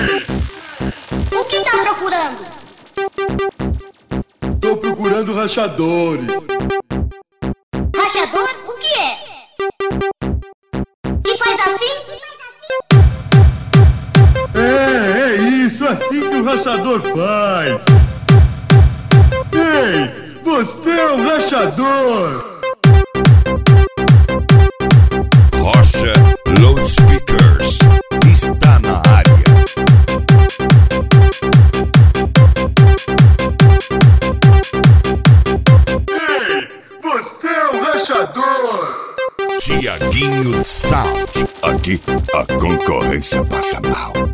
O que tá procurando? Tô procurando rachadores. Rachador? O que é? E faz assim? É isso, assim que o rachador faz. Ei, você é um rachador. Rocha Loudspeakers está na área. Ei, você é um rachador. Tiaguinho Sound. Aqui a concorrência passa mal.